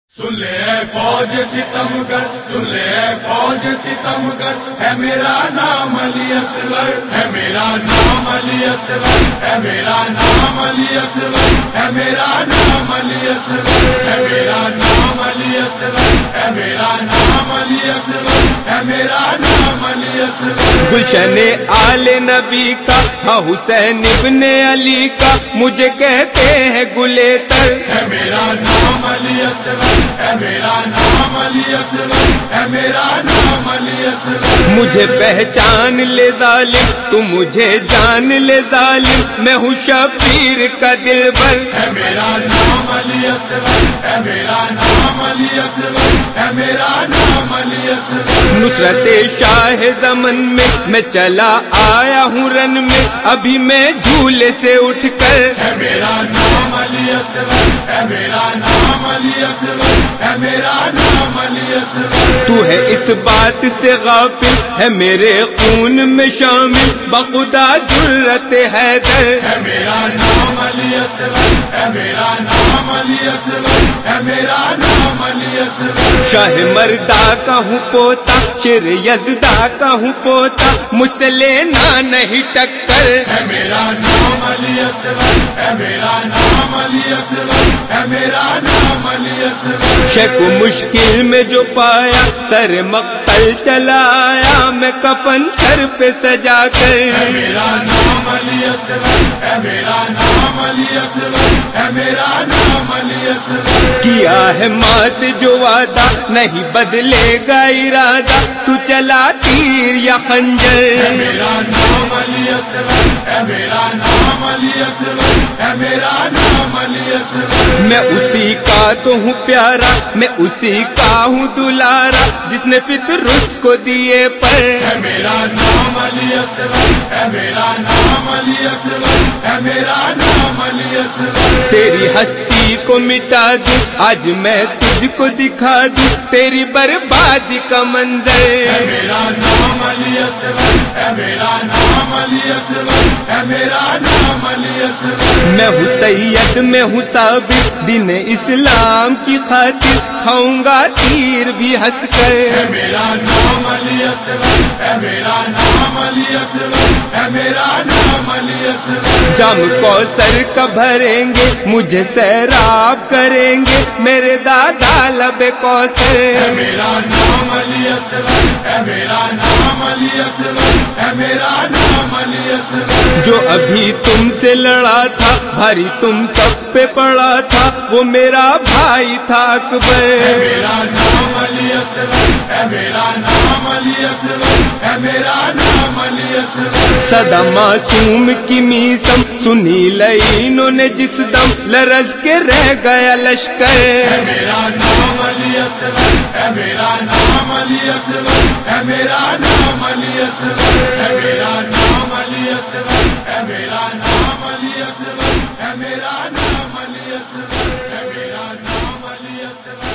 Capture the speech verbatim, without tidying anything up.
سن لے اے فوج ستم گر، سن لے اے فوج ستم گر، ہے میرا نام علی اصغر، ہے میرا نام علی اصغر، ہے میرا نام علی اصغر، ہے میرا نام علی اصغر، ہے میرا نام علی اصغر، ہے میرا نام علی اصغر، ہے میرا نام علی اصغر۔ گلشن آل نبی کا ہاں حسین ابن علی کا مجھے کہتے ہیں گلے تر، ہے میرا نام علی اصغر، ہے میرا نام علی اصغر، ہے میرا نام علی اصغر۔ مجھے پہچان لے ظالم تو مجھے جان لے ظالم، میں ہوں شبیر کا دل بر، ہے میرا نام علی اصغر، ہے میرا نام علی اصغر، ہے میرا نام علی اصغر۔ نصرت شاہ زمن میں میں چلا آیا ہوں رن میں، ابھی میں جھولے سے اٹھ کر، ہے میرا نام علی اصغر، ہے میرا نام علی اصغر، ہے میرا نام علی اصغر۔ تو ہے اس بات سے غافل ہے میرے خون میں شامل، بخدا جرت حیدر، ہے میرا نام علی اصغر، ہے میرا نام علی اصغر، ہے میرا نام علی اصغر۔ شاہ مردہ کا ہوں پوتا، شیر یزدہ کا ہوں پوتا، مجھ سے لینا نہیں ٹکر، ہے میرا نام علی اصغر، ہے میرا نام علی اصغر، ہے میرا نام علی اصغر۔ شیخ مشکل میں جو پایا سر مقتل چلا آیا، میں کفن سر پہ سجا کر، ہے میرا نام علی اصغر، ہے میرا نام علی اصغر، ہے میرا نام علی اصغر۔ کیا ہے ماں سے جو وعدہ نہیں بدلے گا ارادہ، تو چلا تیر یا خنجر، ہے میرا نام علی اصغر، ہے میرا نام علی اصغر، ہے میرا نام علی اصغر۔ میں اسی کا تو ہوں پیارا، میں اسی کا ہوں دلارا، جس نے فطرس کو دیے پر، ہے میرا نام علی اصغر، ہے میرا نام علی اصغر، ہے میرا نام علی اصغر۔ تیری ہستی کو مٹا دوں آج میں تجھ کو دکھا دوں، تیری بربادی کا منظر، ہے میرا نام علی اصغر، ہے میرا نام علی اصغر، ہے میرا نام علی اصغر۔ میں ہوں سید میں ہوں ثابت، دین اسلام کی خاطر کھاؤں گا تیر بھی ہنس کر، ہے میرا نام علی اصغر، ہے میرا نام علی اصغر، ہے میرا نام علی اصغر۔ جام کوثر کا بھریں گے مجھے سیراب کریں گے میرے دادا لب کوثر، ہے میرا نام علی اصغر، ہے میرا نام علی اصغر، ہے میرا نام علی اصغر۔ جو ابھی تم سے لڑا تھا بھاری تم سب پہ پڑا تھا، وہ میرا بھائی تھا اکبر، ہے میرا نام علی اصغر، ہے میرا نام علی اصغر، ہے میرا نام علی اصغر۔ صدا معصوم کی میسم سنی لینوں نے جس دم، لرز کے رہ گیا لشکر، ہے میرا نام علی اصغر، ہے میرا نام علی اصغر، ہے میرا نام علی اصغر، ہے میرا نام علی اصغر، ہے میرا نام علی اصغر، ہے میرا نام علی اصغر، ہے میرا نام علی اصغر۔